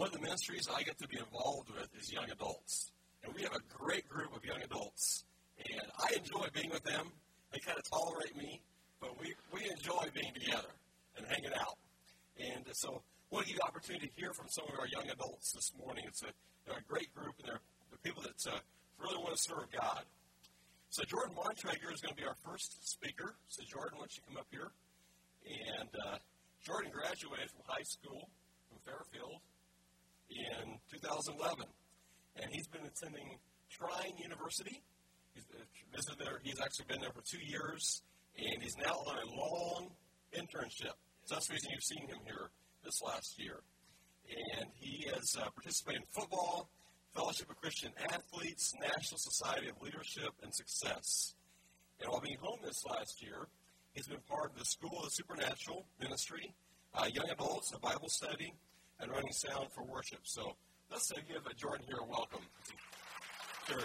one of the ministries I get to be involved with is young adults. And we have a great group of young adults. And I enjoy being with them. They kind of tolerate me, but we enjoy being together and hanging out. And so I want to give you the opportunity to hear from some of our young adults this morning. They're a great group, and they're people that really want to serve God. So Jordan Montrager is going to be our first speaker. So Jordan, why don't you come up here? And Jordan graduated from high school from Fairfield in 2011. And he's been attending Trine University. He's visited there. He's actually been there for 2 years. And he's now on a long internship. So that's the reason you've seen him here this last year. And he has participated in football, Fellowship of Christian Athletes, National Society of Leadership and Success. And while being home this last year, he's been part of the School of the Supernatural Ministry, young adults, a Bible study, and running sound for worship. So let's give Jordan here a welcome. Church.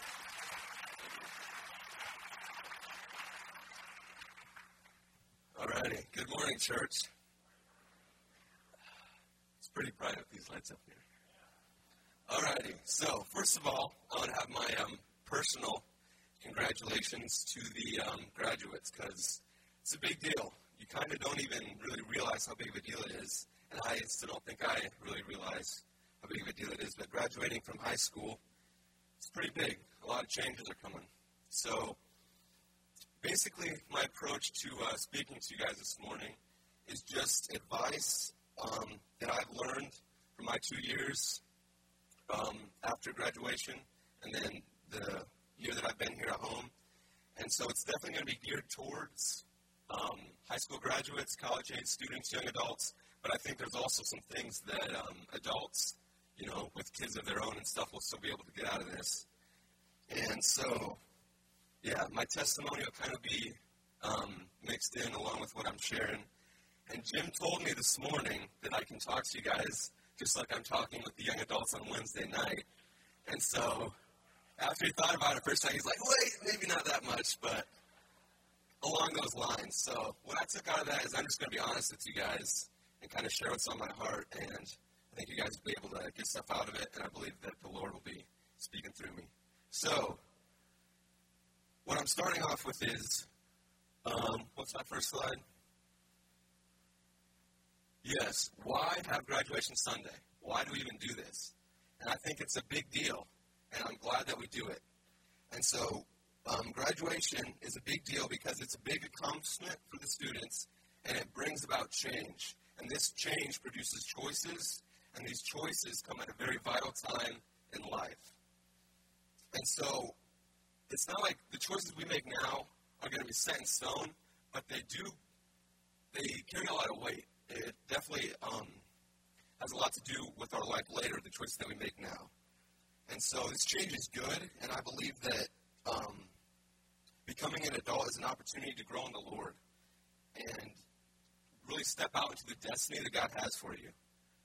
All righty. Good morning, church. It's pretty bright with these lights up here. All righty. So, first of all, I want to have my personal congratulations to the graduates, because it's a big deal. You kind of don't even really realize how big of a deal it is, and I still don't think I really realize how big of a deal it is, but graduating from high school, it's pretty big. A lot of changes are coming. So, basically, my approach to speaking to you guys this morning is just advice that I've learned from my 2 years after graduation, and then the year that I've been here at home. And so it's definitely going to be geared towards high school graduates, college-age students, young adults, but I think there's also some things that adults, with kids of their own and stuff, will still be able to get out of this. And so, yeah, my testimony will kind of be mixed in along with what I'm sharing. And Jim told me this morning that I can talk to you guys just like I'm talking with the young adults on Wednesday night. And so after he thought about it first time, he's like, wait, maybe not that much, but along those lines. So what I took out of that is I'm just going to be honest with you guys and kind of share what's on my heart. And I think you guys will be able to get stuff out of it, and I believe that the Lord will be speaking through me. So what I'm starting off with is, what's my first slide? Yes, why have graduation Sunday? Why do we even do this? And I think it's a big deal, and I'm glad that we do it. And so graduation is a big deal because it's a big accomplishment for the students, and it brings about change. And this change produces choices, and these choices come at a very vital time in life. And so it's not like the choices we make now are going to be set in stone, but they carry a lot of weight. It definitely has a lot to do with our life later, the choices that we make now. And so this change is good, and I believe that becoming an adult is an opportunity to grow in the Lord and really step out into the destiny that God has for you.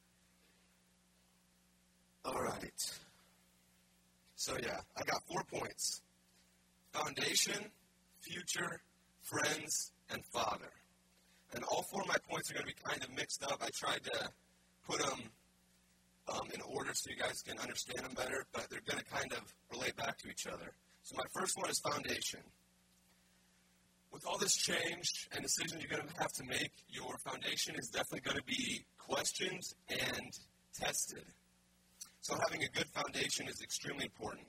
All right. So, yeah, I got 4 points. Foundation, future, friends, and father. And all 4 of my points are going to be kind of mixed up. I tried to put them in order so you guys can understand them better, but they're going to kind of relate back to each other. So my first one is foundation. With all this change and decisions you're going to have to make, your foundation is definitely going to be questioned and tested. So having a good foundation is extremely important.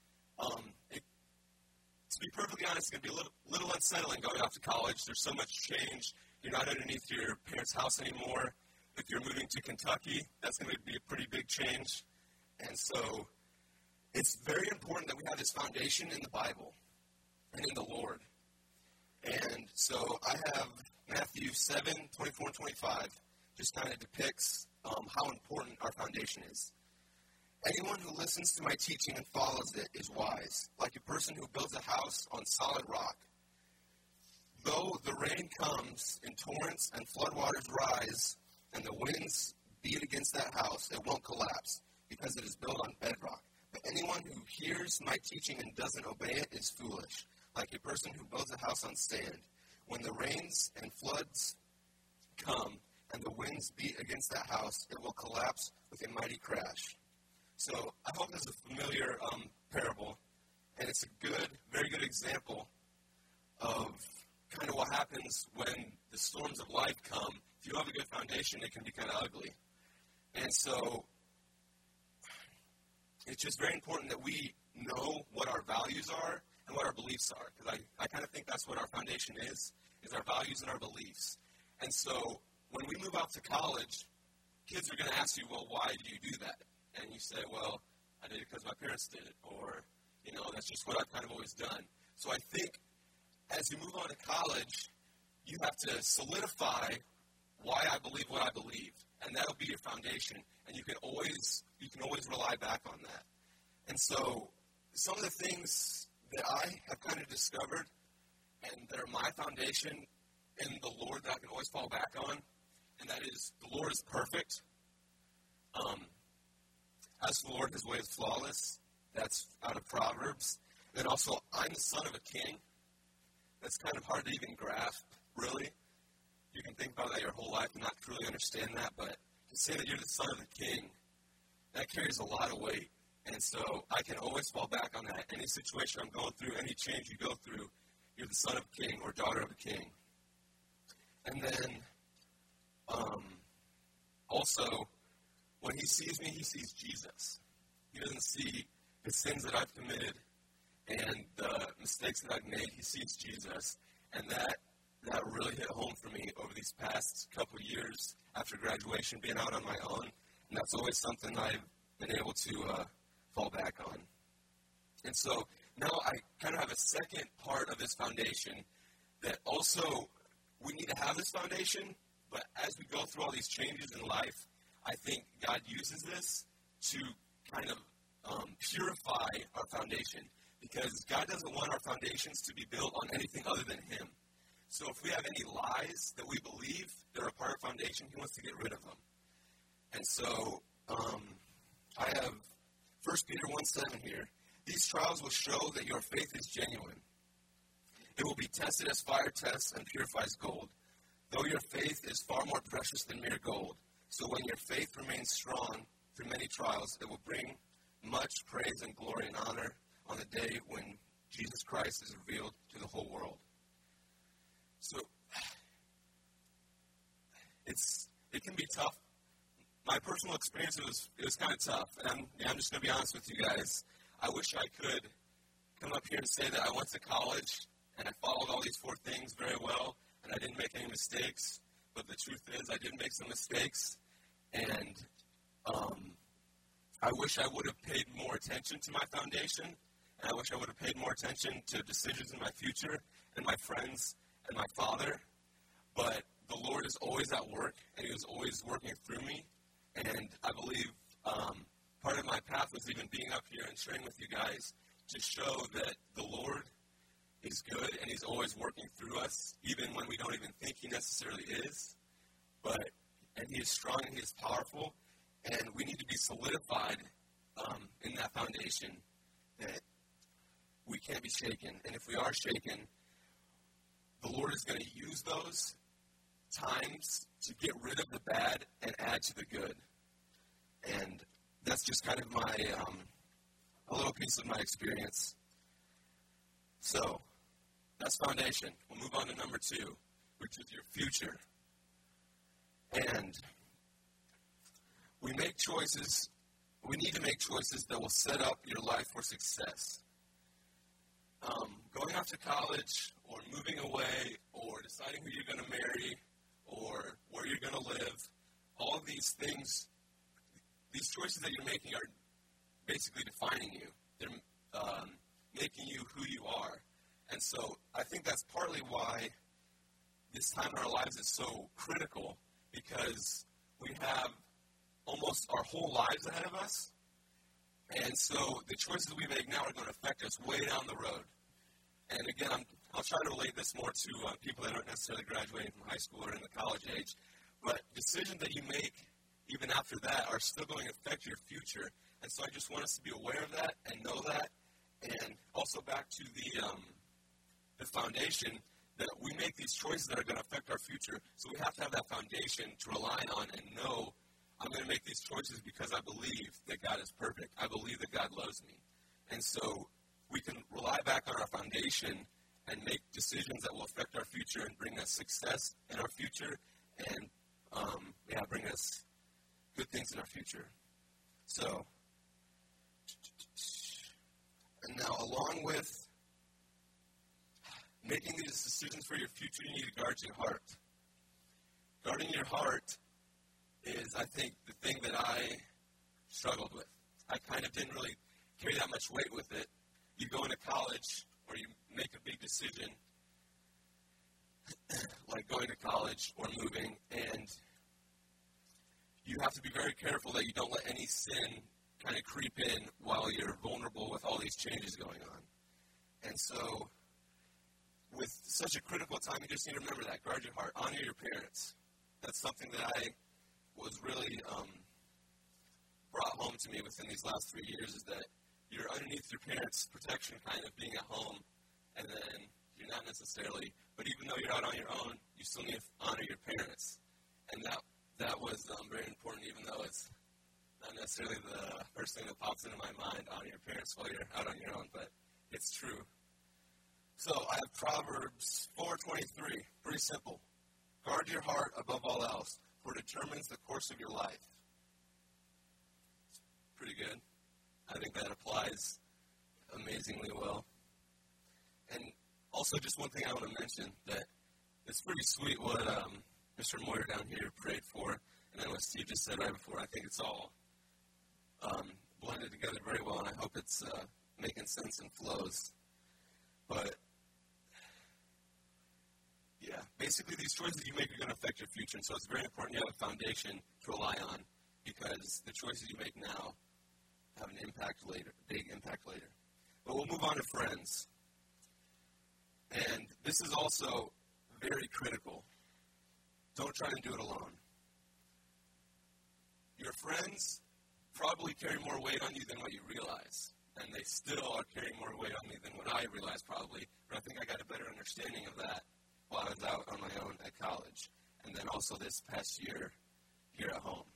To be perfectly honest, it's going to be a little unsettling going off to college. There's so much change. You're not underneath your parents' house anymore. If you're moving to Kentucky, that's going to be a pretty big change. And so it's very important that we have this foundation in the Bible and in the Lord. And so I have Matthew 7, 24 and 25, just kind of depicts how important our foundation is. Anyone who listens to my teaching and follows it is wise, like a person who builds a house on solid rock. Though the rain comes in torrents and floodwaters rise, and the winds beat against that house, it won't collapse, because it is built on bedrock. But anyone who hears my teaching and doesn't obey it is foolish, like a person who builds a house on sand. When the rains and floods come, and the winds beat against that house, it will collapse with a mighty crash. So I hope this is a familiar parable, and it's a good, very good example of kind of what happens when the storms of life come. If you have a good foundation, it can be kind of ugly. And so it's just very important that we know what our values are and what our beliefs are, because I kind of think that's what our foundation is our values and our beliefs. And so when we move out to college, kids are going to ask you, well, why do you do that? And you say, well, I did it because my parents did it, or, that's just what I've kind of always done. So I think as you move on to college, you have to solidify why I believe what I believe, and that'll be your foundation, and you can always rely back on that. And so some of the things that I have kind of discovered and that are my foundation in the Lord that I can always fall back on, and that is the Lord is perfect. As the Lord, his way is flawless. That's out of Proverbs. And also, I'm the son of a king. That's kind of hard to even grasp, really. You can think about that your whole life and not truly understand that, but to say that you're the son of the king, that carries a lot of weight. And so I can always fall back on that. Any situation I'm going through, any change you go through, you're the son of a king or daughter of a king. And then also, when he sees me, he sees Jesus. He doesn't see the sins that I've committed and the mistakes that I've made. He sees Jesus. And that really hit home for me over these past couple years after graduation, being out on my own. And that's always something I've been able to fall back on. And so now I kind of have a second part of this foundation that also we need to have this foundation, but as we go through all these changes in life, I think God uses this to kind of purify our foundation, because God doesn't want our foundations to be built on anything other than him. So if we have any lies that we believe that are a part of foundation, he wants to get rid of them. And so I have 1 Peter 1:7 here. These trials will show that your faith is genuine. It will be tested as fire tests and purifies gold, though your faith is far more precious than mere gold. So when your faith remains strong through many trials, it will bring much praise and glory and honor on the day when Jesus Christ is revealed to the whole world. So it can be tough. My personal experience, it was kind of tough. And I'm just going to be honest with you guys. I wish I could come up here and say that I went to college and I followed all these 4 things very well and I didn't make any mistakes. But the truth is I did make some mistakes. And I wish I would have paid more attention to my foundation. And I wish I would have paid more attention to decisions in my future and my friends and my father. But the Lord is always at work, and he was always working through me. And I believe part of my path was even being up here and sharing with you guys to show that the Lord is good, and he's always working through us, even when we don't even think he necessarily is. And he is strong, and he is powerful, and we need to be solidified in that foundation that we can't be shaken. And if we are shaken, the Lord is going to use those times to get rid of the bad and add to the good. And that's just kind of my, a little piece of my experience. So, that's foundation. We'll move on to number 2, which is your future. And we make choices, we need to make choices that will set up your life for success. Going off to college, or moving away, or deciding who you're going to marry, or where you're going to live, all of these things, these choices that you're making are basically defining you. They're making you who you are. And so I think that's partly why this time in our lives is so critical, because we have almost our whole lives ahead of us. And so the choices we make now are going to affect us way down the road. And again, I'll try to relate this more to people that aren't necessarily graduating from high school or in the college age. But decisions that you make even after that are still going to affect your future. And so I just want us to be aware of that and know that. And also back to the foundation, that we make these choices that are going to affect our future. So we have to have that foundation to rely on and know I'm going to make these choices because I believe that God is perfect. I believe that God loves me. And so we can rely back on our foundation and make decisions that will affect our future and bring us success in our future and, bring us good things in our future. So, and now along with making these decisions for your future, you need to guard your heart. Guarding your heart is, I think, the thing that I struggled with. I kind of didn't really carry that much weight with it. You go into college or you make a big decision, like going to college or moving, and you have to be very careful that you don't let any sin kind of creep in while you're vulnerable with all these changes going on. And so, with such a critical time, you just need to remember that. Guard your heart. Honor your parents. That's something that I was really brought home to me within these last 3 years, is that you're underneath your parents' protection, kind of being at home, and then you're not necessarily, but even though you're out on your own, you still need to honor your parents. And that was very important, even though it's not necessarily the first thing that pops into my mind, honor your parents while you're out on your own, but it's true. So I have Proverbs 4:23, pretty simple. Guard your heart above all else, for it determines the course of your life. Pretty good. I think that applies amazingly well. And also just one thing I want to mention, that it's pretty sweet what Mr. Moyer down here prayed for, and then what Steve just said right before. I think it's all blended together very well, and I hope it's making sense and flows. But yeah, basically these choices you make are going to affect your future, and so it's very important you have a foundation to rely on, because the choices you make now have an impact later, big impact later. But we'll move on to friends. And this is also very critical. Don't try to do it alone. Your friends probably carry more weight on you than what you realize. And they still are carrying more weight on me than what I realized probably. But I think I got a better understanding of that while I was out on my own at college. And then also this past year here at home.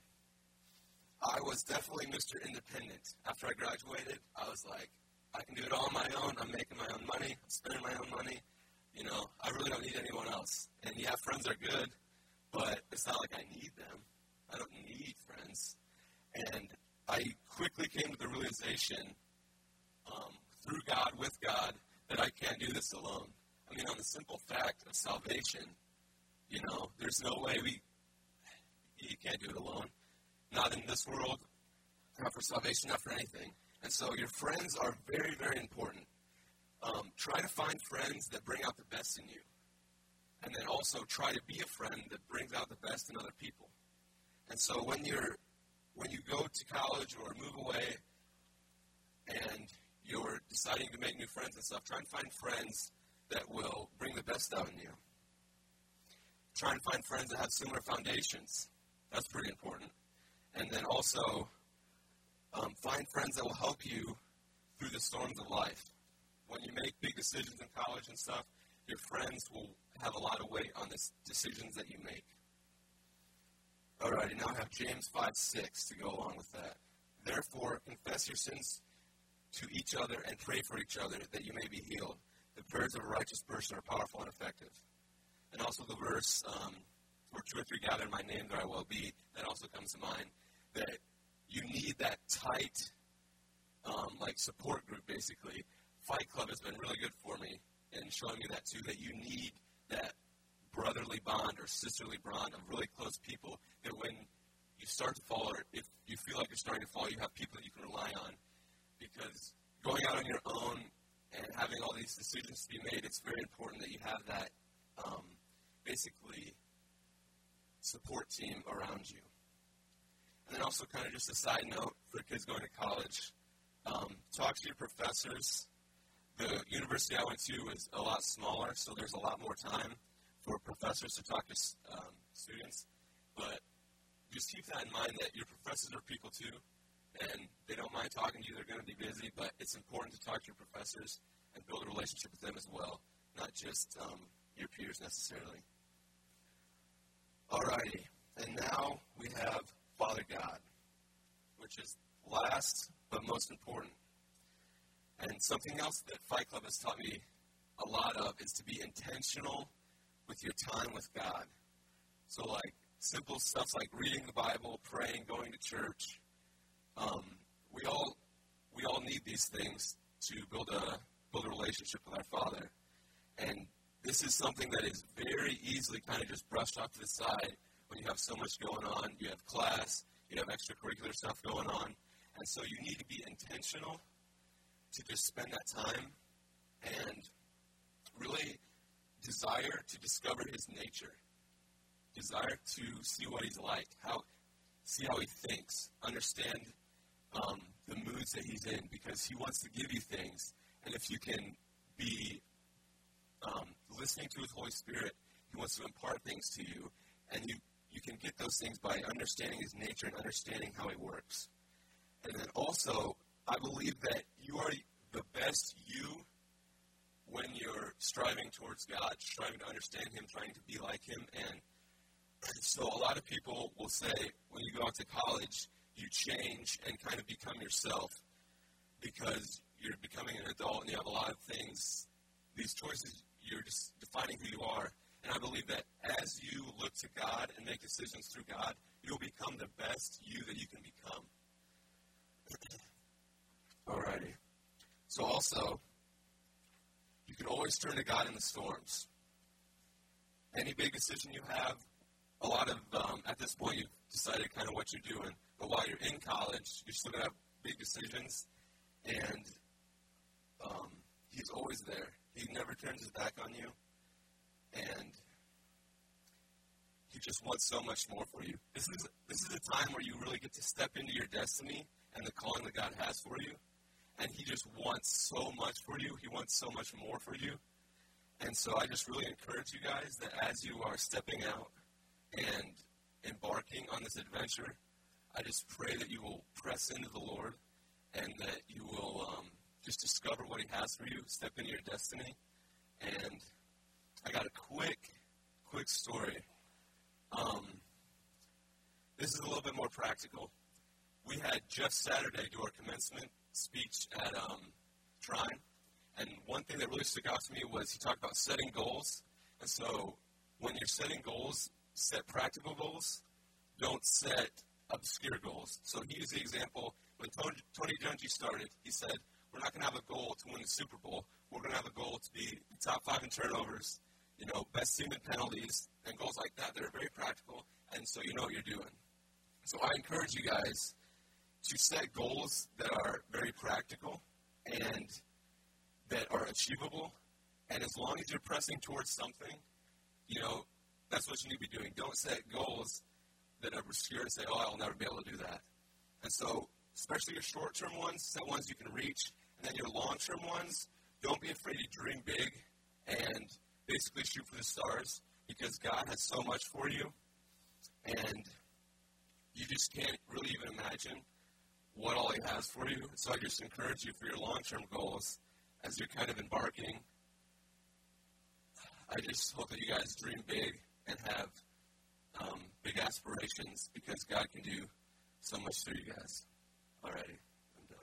I was definitely Mr. Independent. After I graduated, I was like, I can do it all on my own. I'm making my own money. I'm spending my own money. You know, I really don't need anyone else. And yeah, friends are good, but it's not like I need them. I don't need friends. And I quickly came to the realization, through God, with God, that I can't do this alone. I mean, on the simple fact of salvation, you know, there's no way you can't do it alone. Not in this world, not for salvation, not for anything. And so your friends are very, very important. Try to find friends that bring out the best in you. And then also try to be a friend that brings out the best in other people. And so when you go to college or move away and you're deciding to make new friends and stuff, try and find friends that will bring the best out in you. Try and find friends that have similar foundations. That's pretty important. And then also find friends that will help you through the storms of life. When you make big decisions in college and stuff, your friends will have a lot of weight on the decisions that you make. Alrighty, now I have James 5:6 to go along with that. Therefore, confess your sins to each other and pray for each other that you may be healed. The prayers of a righteous person are powerful and effective. And also the verse, where 2 or 3 gather in my name, there I will be, that also comes to mind, that you need that tight, support group, basically. Fight Club has been really good for me in showing me that, too, that you need that brotherly bond or sisterly bond of really close people, that when you start to fall, or if you feel like you're starting to fall, you have people that you can rely on. Because going out on your own and having all these decisions to be made, it's very important that you have that, basically, support team around you. And then also kind of just a side note for kids going to college, talk to your professors. The university I went to was a lot smaller, so there's a lot more time for professors to talk to students. But just keep that in mind, that your professors are people too, and they don't mind talking to you. They're going to be busy, but it's important to talk to your professors and build a relationship with them as well, not just, your peers necessarily. Alrighty, and now we have Father God, which is last but most important. And something else that Fight Club has taught me a lot of is to be intentional with your time with God. So like simple stuff like reading the Bible, praying, going to church. We all need these things to build a relationship with our Father. And this is something that is very easily kind of just brushed off to the side when you have so much going on. You have class, you have extracurricular stuff going on. And so you need to be intentional to just spend that time and really desire to discover his nature. Desire to see what he's like, see how he thinks, understand the moods that he's in, because he wants to give you things. And if you can be listening to his Holy Spirit, he wants to impart things to you, and you can get those things by understanding his nature and understanding how he works. And then also, I believe that you are the best you when you're striving towards God, striving to understand him, trying to be like him. And so a lot of people will say when you go out to college, you change and kind of become yourself because you're becoming an adult and you have a lot of things, these choices, you're just defining who you are. And I believe that as you look to God and make decisions through God, you'll become the best you that you can become. Alrighty. So also, you can always turn to God in the storms. Any big decision you have, a lot of, at this point, you've decided kind of what you're doing. But while you're in college, you're still going to have big decisions. And he's always there. He never turns his back on you. And he just wants so much more for you. This is a time where you really get to step into your destiny and the calling that God has for you. And he just wants so much for you. He wants so much more for you. And so I just really encourage you guys that as you are stepping out and embarking on this adventure, I just pray that you will press into the Lord and that you will just discover what he has for you, step into your destiny. And I got a quick story. This is a little bit more practical. We had Jeff Saturday do our commencement speech at Trine, and one thing that really stuck out to me was he talked about setting goals. And so when you're setting goals, set practical goals. Don't set obscure goals. So he used the example when Tony Dungy started. He said, we're not going to have a goal to win the Super Bowl. We're going to have a goal to be top 5 in turnovers, best team in penalties, and goals like that that are very practical, and so you know what you're doing. So I encourage you guys to set goals that are very practical and that are achievable, and as long as you're pressing towards something, that's what you need to be doing. Don't set goals that are obscure and say, I'll never be able to do that. And so, especially your short-term ones, set ones you can reach, and then your long-term ones, don't be afraid to dream big and basically shoot for the stars, because God has so much for you, and you just can't really even imagine what all he has for you. So I just encourage you for your long-term goals as you're kind of embarking. I just hope that you guys dream big and have big aspirations, because God can do so much through you guys. Alrighty, I'm done.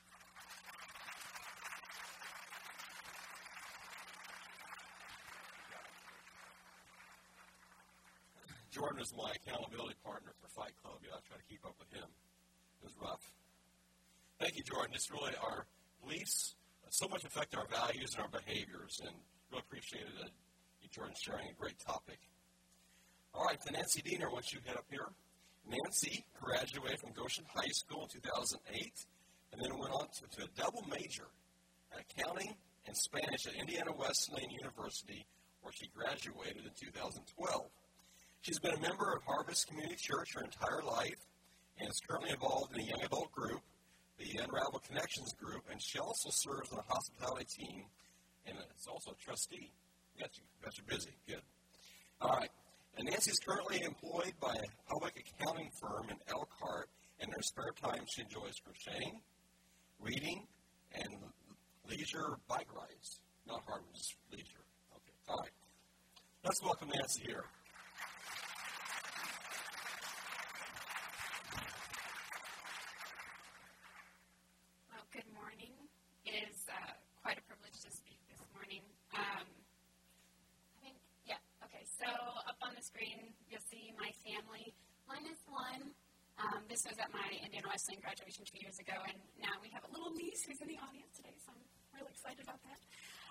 Jordan is my accountability partner for Fight Club. I try to keep up with him. It was rough. Thank you, Jordan. Just really our beliefs so much affect our values and our behaviors, and really appreciated it. You, Jordan, sharing a great topic. All right, to Nancy Diener, once you head up here. Nancy graduated from Goshen High School in 2008, and then went on to a double major in accounting and Spanish at Indiana Wesleyan University, where she graduated in 2012. She's been a member of Harvest Community Church her entire life, and is currently involved in a young adult group, the Unravel Connections group, and she also serves on a hospitality team, and is also a trustee. Got you busy. Good. All right. And Nancy is currently employed by a public accounting firm in Elkhart. In her spare time, she enjoys crocheting, reading, and leisure bike rides. Not hard, just leisure. Okay. All right. Let's welcome Nancy here. Well, good morning. It is quite a privilege to speak this morning. So up on the screen, you'll see my family minus one. This was at my Indiana Wesleyan graduation 2 years ago, and now we have a little niece who's in the audience today, so I'm really excited about that.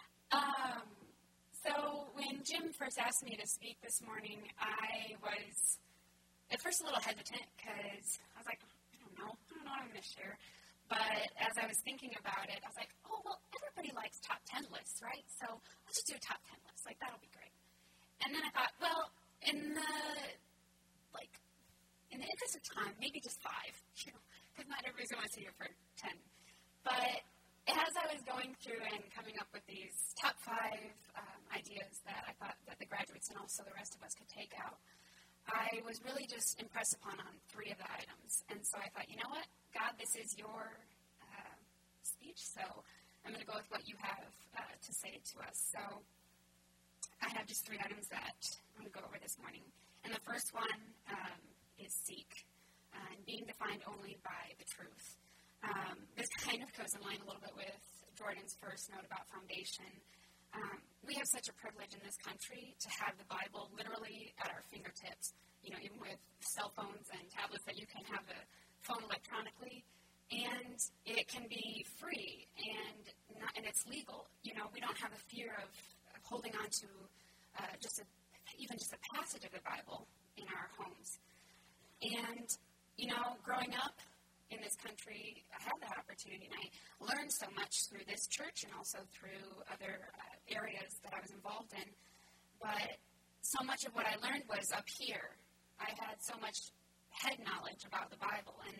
So when Jim first asked me to speak this morning, I was at first a little hesitant because I was like, I don't know what I'm going to share. But as I was thinking about it, I was like, oh, well, everybody likes top 10 lists, right? So let's just do a top 10 list. Like, that'll be great. And then I thought, well, in the interest of time, maybe just 5, because not everybody's going to see it for 10. But as I was going through and coming up with these top 5 ideas that I thought that the graduates and also the rest of us could take out, I was really just impressed upon on 3 of the items. And so I thought, you know what, God, this is your speech, so I'm going to go with what you have to say to us. So I have just 3 items that I'm going to go over this morning. And the first one is seek, and being defined only by the truth. This kind of goes in line a little bit with Jordan's first note about foundation. We have such a privilege in this country to have the Bible literally at our fingertips, even with cell phones and tablets that you can have a phone electronically, and it can be free, and it's legal. We don't have a fear of holding on to even just a passage of the Bible in our homes. And, growing up in this country, I had that opportunity, and I learned so much through this church and also through other areas that I was involved in. But so much of what I learned was up here. I had so much head knowledge about the Bible, and,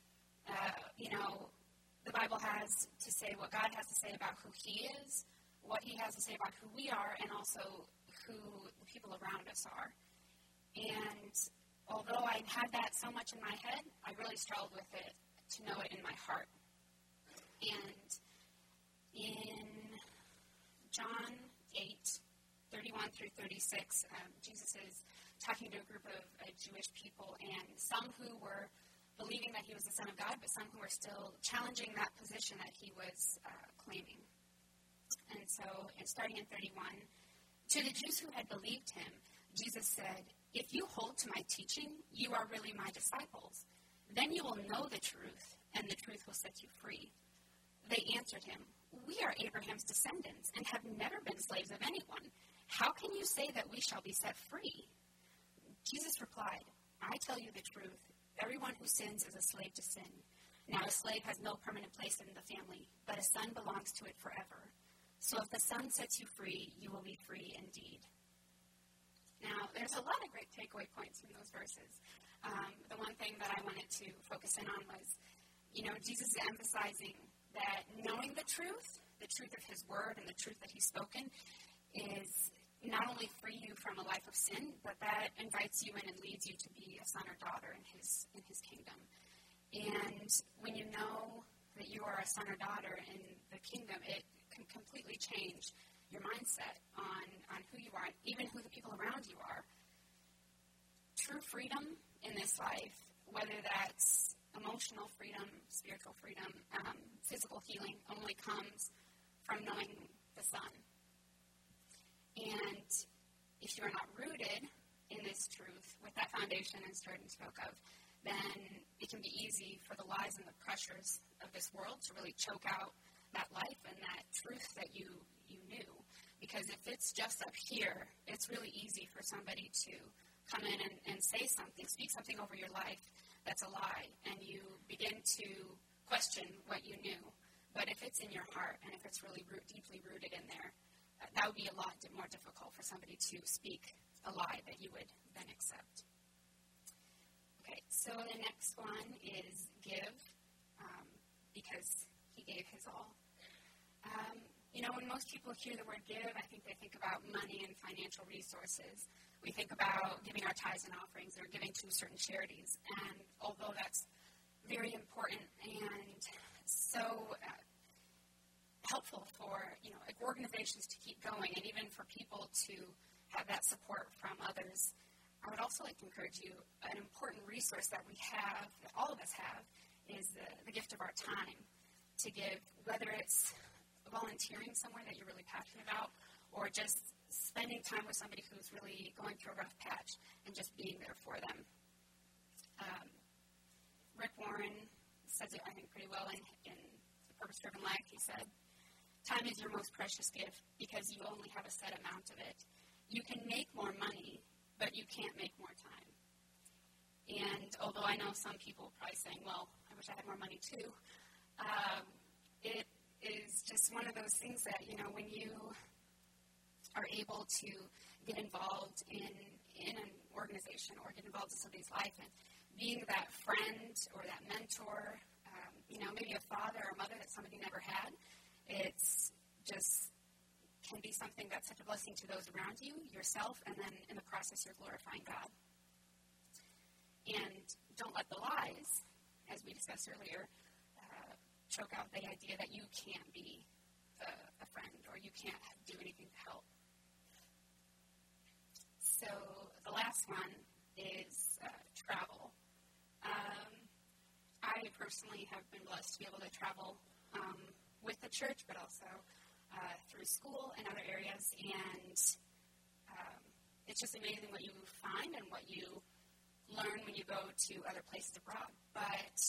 the Bible has to say what God has to say about who He is, what He has to say about who we are, and also who the people around us are. And although I had that so much in my head, I really struggled with it to know it in my heart. And in John 8:31 through 36, Jesus is talking to a group of Jewish people, and some who were believing that He was the Son of God, but some who were still challenging that position that He was claiming. And so, starting in 31, to the Jews who had believed Him, Jesus said, "If you hold to my teaching, you are really my disciples. Then you will know the truth, and the truth will set you free." They answered Him, "We are Abraham's descendants and have never been slaves of anyone. How can you say that we shall be set free?" Jesus replied, "I tell you the truth. Everyone who sins is a slave to sin. Now a slave has no permanent place in the family, but a son belongs to it forever. So if the Son sets you free, you will be free indeed." Now, there's a lot of great takeaway points from those verses. The one thing that I wanted to focus in on was, Jesus is emphasizing that knowing the truth of His Word and the truth that He's spoken, is not only free you from a life of sin, but that invites you in and leads you to be a son or daughter in His kingdom. And when you know that you are a son or daughter in the kingdom, it can completely change your mindset on who you are, even who the people around you are. True freedom in this life, whether that's emotional freedom, spiritual freedom, physical healing, only comes from knowing the Son. And if you are not rooted in this truth, with that foundation as Jordan spoke of, then it can be easy for the lies and the pressures of this world to really choke out that life and that truth that you knew. Because if it's just up here, it's really easy for somebody to come in and say something, speak something over your life that's a lie, and you begin to question what you knew. But if it's in your heart, and if it's really deeply rooted in there, that would be a lot more difficult for somebody to speak a lie that you would then accept. Okay, so the next one is give, because He gave His all. When most people hear the word give, I think they think about money and financial resources. We think about giving our tithes and offerings or giving to certain charities. And although that's very important and so helpful for organizations to keep going, and even for people to have that support from others. I would also like to encourage you, an important resource that we have, that all of us have, is the gift of our time to give, whether it's volunteering somewhere that you're really passionate about or just spending time with somebody who's really going through a rough patch and just being there for them. Rick Warren says it, I think, pretty well in The Purpose-Driven Life. He said, time is your most precious gift because you only have a set amount of it. You can make more money, but you can't make more time. And although I know some people are probably saying, well, I wish I had more money too, it is just one of those things that, when you are able to get involved in an organization or get involved in somebody's life and being that friend or that mentor, maybe a father or mother that somebody never had, it's just can be something that's such a blessing to those around you, yourself, and then in the process you're glorifying God. And don't let the lies, as we discussed earlier, choke out the idea that you can't be a friend or you can't do anything to help. So the last one is travel. I personally have been blessed to be able to travel with the church, but also through school and other areas, and it's just amazing what you find and what you learn when you go to other places abroad. But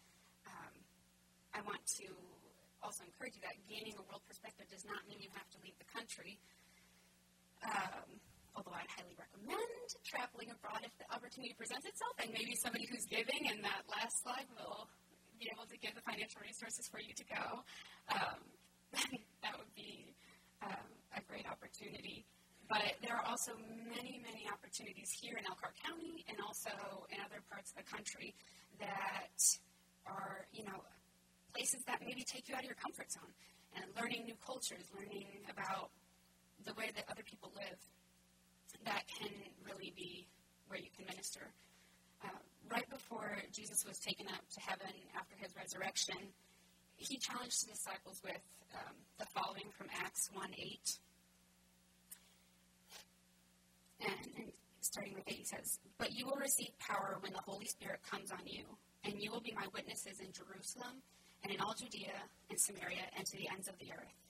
I want to also encourage you that gaining a world perspective does not mean you have to leave the country. Although I highly recommend traveling abroad if the opportunity presents itself, and maybe somebody who's giving in that last slide will be able to give the financial resources for you to go. That would be a great opportunity. But there are also many, many opportunities here in Elkhart County and also in other parts of the country that are, places that maybe take you out of your comfort zone and learning new cultures, learning about the way that other people live. That can really be where you can minister. Right before Jesus was taken up to heaven after his resurrection, he challenged the disciples with the following from Acts 1:8. And starting with 8, he says, "But you will receive power when the Holy Spirit comes on you, and you will be my witnesses in Jerusalem and in all Judea and Samaria and to the ends of the earth."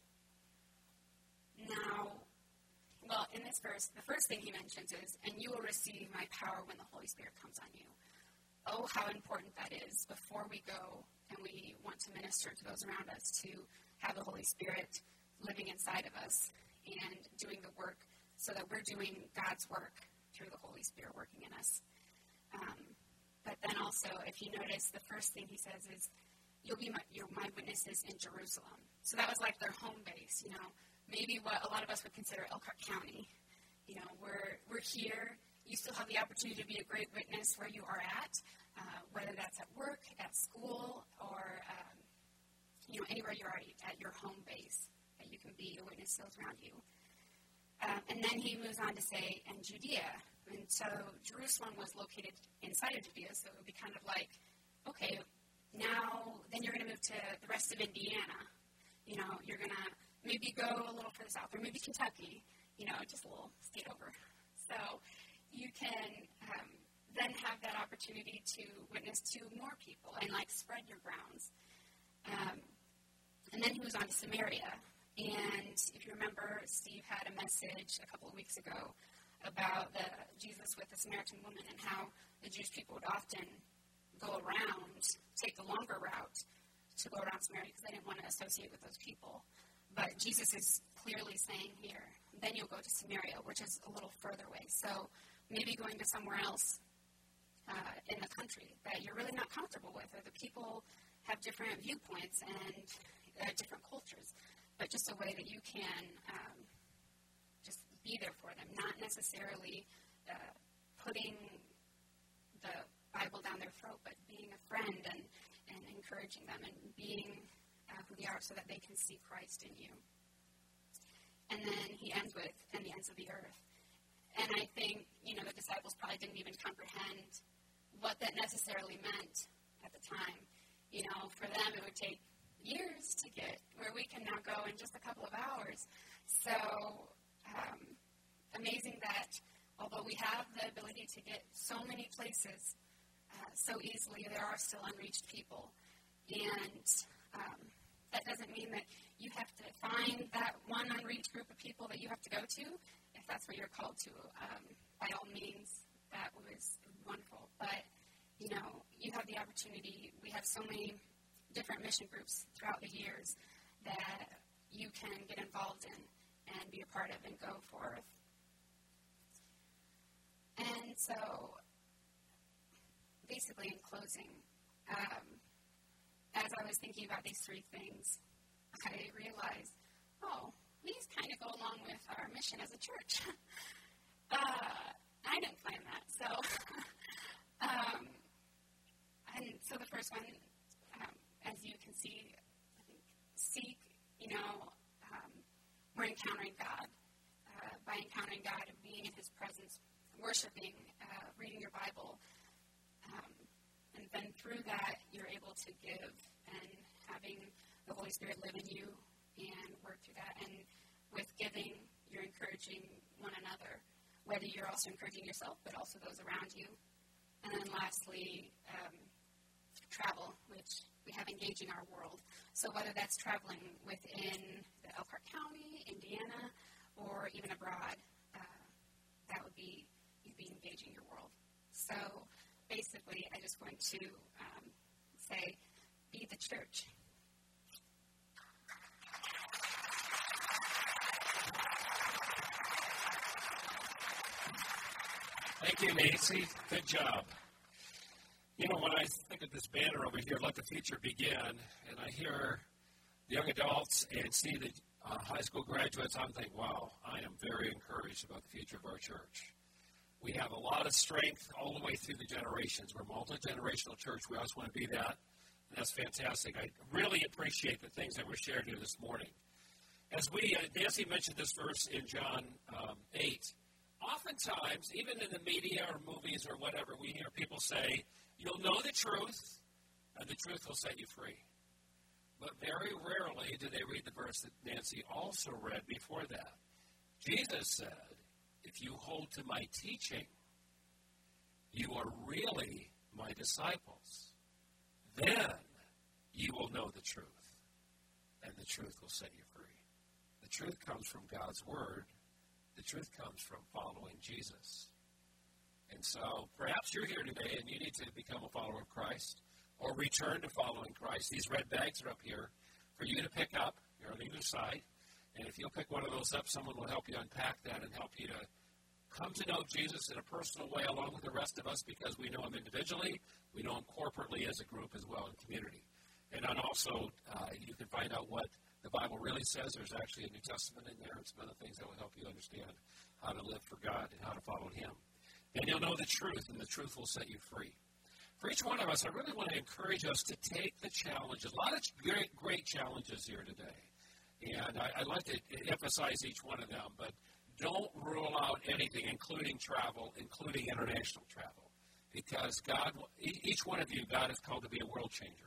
Now, well, in this verse, the first thing he mentions is, "And you will receive my power when the Holy Spirit comes on you." Oh, how important that is before we go and we want to minister to those around us, to have the Holy Spirit living inside of us and doing the work so that we're doing God's work through the Holy Spirit working in us. But then also, if you notice, the first thing he says is, you're my witnesses in Jerusalem. So that was like their home base, maybe what a lot of us would consider Elkhart County. We're here. You still have the opportunity to be a great witness where you are at, whether that's at work, at school, or anywhere you're at your home base, that you can be a witness to those around you. And then he moves on to say, and Judea. And so Jerusalem was located inside of Judea, so it would be kind of like, okay, now then you're going to move to the rest of Indiana. You're going to maybe go a little further south, or maybe Kentucky, just a little state over. So you can then have that opportunity to witness to more people and, spread your grounds. And then he was on to Samaria. And if you remember, Steve had a message a couple of weeks ago about Jesus with the Samaritan woman and how the Jewish people would often go around, take the longer route to go around Samaria because they didn't want to associate with those people. But Jesus is clearly saying here, then you'll go to Samaria, which is a little further away. So maybe going to somewhere else in the country that you're really not comfortable with, or the people have different viewpoints and different cultures, but just a way that you can just be there for them, not necessarily putting the Bible down their throat, but being a friend and encouraging them and being who they are so that they can see Christ in you. And then he ends with, and the ends of the earth. And I think, the disciples probably didn't even comprehend what that necessarily meant at the time. For them it would take years to get where we can now go in just a couple of hours. So amazing that although we have the ability to get so many places so easily, there are still unreached people. And that doesn't mean that you have to find that one unreached group of people that you have to go to. If that's what you're called to, by all means, that was wonderful. But, you have the opportunity. We have so many different mission groups throughout the years that you can get involved in and be a part of and go forth. And so, basically in closing, as I was thinking about these three things, I realized, these kind of go along with our mission as a church. I didn't plan that. And so the first one, as you can see, I think, seek, we're encountering God. By encountering God and being in His presence, worshiping, reading your Bible, and then through that, you're able to give, and having the Holy Spirit live in you and work through that. And with giving, you're encouraging one another, whether you're also encouraging yourself, but also those around you. And then lastly, travel, which we have engaging our world. So whether that's traveling within the Elkhart County, Indiana, or even abroad, that would be, you'd be engaging your world. So basically, I just want to say, be the church. Thank you, Nancy. Good job. When I think of this banner over here, Let the Future Begin, and I hear the young adults and see the high school graduates, I'm thinking, wow, I am very encouraged about the future of our church. We have a lot of strength all the way through the generations. We're a multi-generational church. We always want to be that, and that's fantastic. I really appreciate the things that were shared here this morning. As Nancy mentioned this verse in John 8, oftentimes, even in the media or movies or whatever, we hear people say, you'll know the truth, and the truth will set you free. But very rarely do they read the verse that Nancy also read before that. Jesus said, if you hold to my teaching, you are really my disciples. Then you will know the truth, and the truth will set you free. The truth comes from God's word. The truth comes from following Jesus. And so perhaps you're here today and you need to become a follower of Christ or return to following Christ. These red bags are up here for you to pick up. You're on either side. And if you'll pick one of those up, someone will help you unpack that and help you to come to know Jesus in a personal way along with the rest of us, because we know Him individually, we know Him corporately as a group as well in community. And then also you can find out what the Bible really says. There's actually a New Testament in there and some other things that will help you understand how to live for God and how to follow Him. And you'll know the truth, and the truth will set you free. For each one of us, I really want to encourage us to take the challenges. A lot of great challenges here today. And I'd like to emphasize each one of them, but don't rule out anything, including travel, including international travel. Because each one of you, God is called to be a world changer.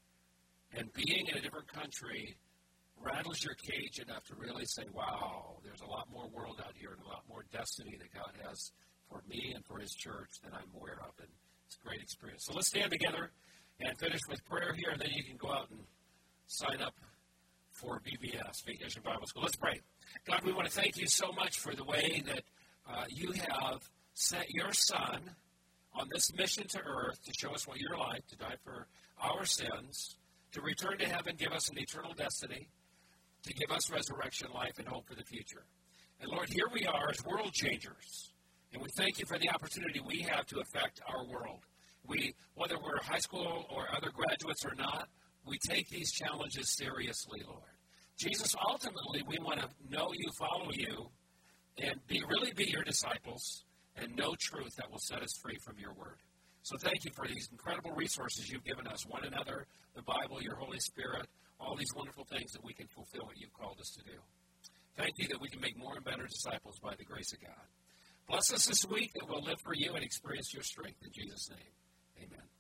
And being in a different country rattles your cage enough to really say, wow, there's a lot more world out here and a lot more destiny that God has for me and for His church than I'm aware of. And it's a great experience. So let's stand together and finish with prayer here, and then you can go out and sign up for VBS, Vacation Bible School. Let's pray. God, we want to thank You so much for the way that You have sent Your Son on this mission to earth to show us what You're like, to die for our sins, to return to heaven, give us an eternal destiny, to give us resurrection life and hope for the future. And Lord, here we are as world changers. And we thank You for the opportunity we have to affect our world. Whether we're high school or other graduates or not, we take these challenges seriously, Lord. Jesus, ultimately, we want to know You, follow You, and really be Your disciples and know truth that will set us free from Your word. So thank You for these incredible resources You've given us, one another, the Bible, Your Holy Spirit, all these wonderful things that we can fulfill what You've called us to do. Thank You that we can make more and better disciples by the grace of God. Bless us this week that we'll live for You and experience Your strength. In Jesus' name, amen.